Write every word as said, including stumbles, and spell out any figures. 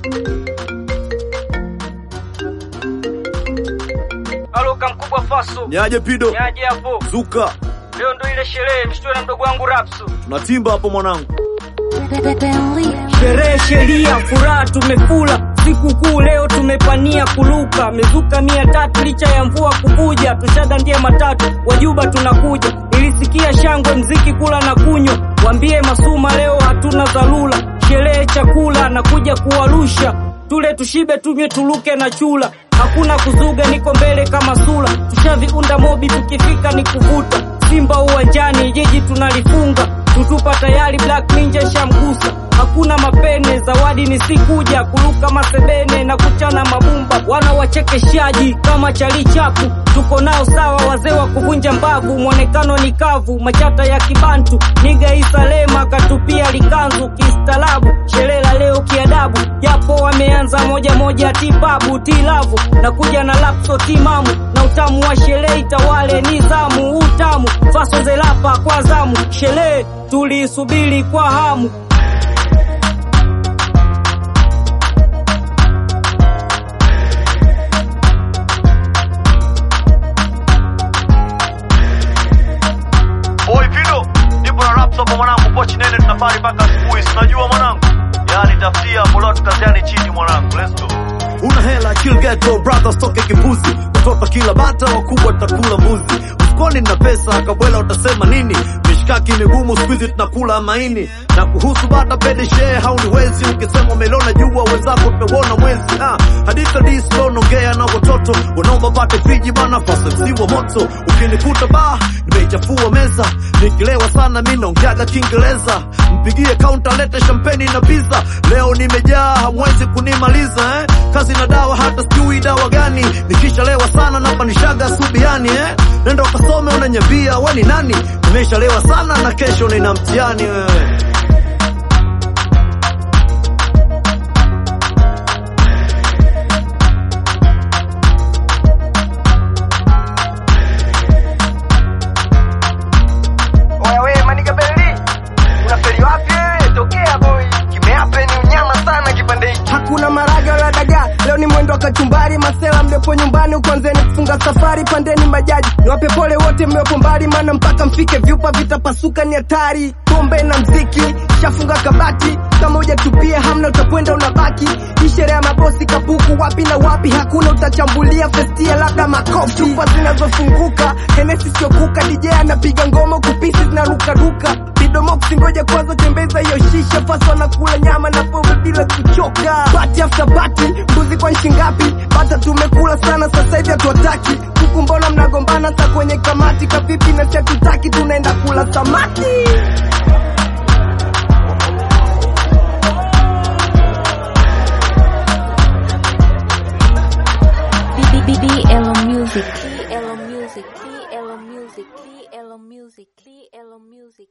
Halo kamkubwa Faso. Niaje Pido? Niaje hapo. Zuka. Leo ndo ile sherehe mshtue na mdogo wangu Rapsu. Tunatimba hapo mwanangu. Sherehe sheria furaha tumekula. Siku kuu leo tumepania kuluka. Mezuka mia tatu licha ya mvua kukuja. Tushadandia matatu wajuba tunakuja. Nilisikia shangwe mziki kula na kunywa. Waambie Masuma leo hatuna dharura. Sherehe chakula na kuja kuwarusha. Tule tushibe tunywe tuluke na chula. Hakuna kuzuga niko mbele kama sula. Tushaviunda mobi tukifika ni kuvuta. Simba uwanjani jiji tunalifunga. Tutupa tayari Black Ninja shamgusa. Hakuna mapene zawadi ni sikuja. Kuluka masebene na kuchana mabumba. Wana wachekeshaji kama chali chapu. Tuko nao sawa wazee wa kuvunja mbavu. Mwonekano ni kavu machata ya kibantu. Niga Isalema katupia likanzu kistaarabu. Shelela leo kiadabu. Japo wameanza moja moja tipabu tilavu. Na kuja na lapso timamu. Na utamu wa sherehe itawale nizamu utamu. Faso zelapa kwa zamu. Sherehe tulisubiri kwa hamu. Hapo mwanangu pochi nene tunafari mpaka asubuhi. Unajua mwanangu? Yaani tafutia bora tukaziane chini mwanangu. Let's go. Una hela chill ghetto brothers toke kipuzi. Watoto kila bata wakubwa tutakula mbuzi. Mfukoni na pesa kabwela utasema nini? Mishikaki migumu squeeze tunakula maini. Na kuhusu bata pede share hauniwezi. Ukisema umelona jua wenzako tumeuona mwezi. Ah, hadithi hadithi nongea na watoto. Wanaomba pate fiji bana fasa msiwa moto. Ukinikuta ba nimechafua meza. Nikilewa sana mimi naongeaga Kiingereza. Mpigie counter lete champagne na pizza. Leo nimejaa hamwezi kunimaliza eh. Kazi na dawa hata sijui dawa gani. Nikishalewa sana na panishaga subiani eh. Nenda ukasome unanyambia wewe ni nani. Nimeshalewa sana na kesho nina mtihani wewe. Hakuna maraga wala dagaa, leo ni mwendo kachumbari. Masela mlepo nyumbani ukonzeni kufunga safari. Pandeni majaji, niwape pole wote mlepo mbali. Mana mpaka mfike vyupa vitapasuka ni hatari. Pombe na mziki, shafunga kabati. Kama hujatupia hamna utakwenda unabaki. Hii sherehe ya mabosi kapuku wapi na wapi. Hakuna utachambulia festia labda makofi. Chupa zinazofunguka, Hennessy sio kuka. D J anapiga ngoma kupisi zinaruka ruka. Bidomox ngoja kwanza tembeza hiyo shisha. Faso anakula nyama na pombe bila kuchoka. Party after party, mbuzi kwa nchi ngapi? Bata tumekula sana sasa hivi hatuwataki. Kuku mbona mnagombana sa kwenye kamati? Kapipi na chatutaki tunaenda kula samaki. B B L Music, B L Music, B L Music, B L Music, B L Music.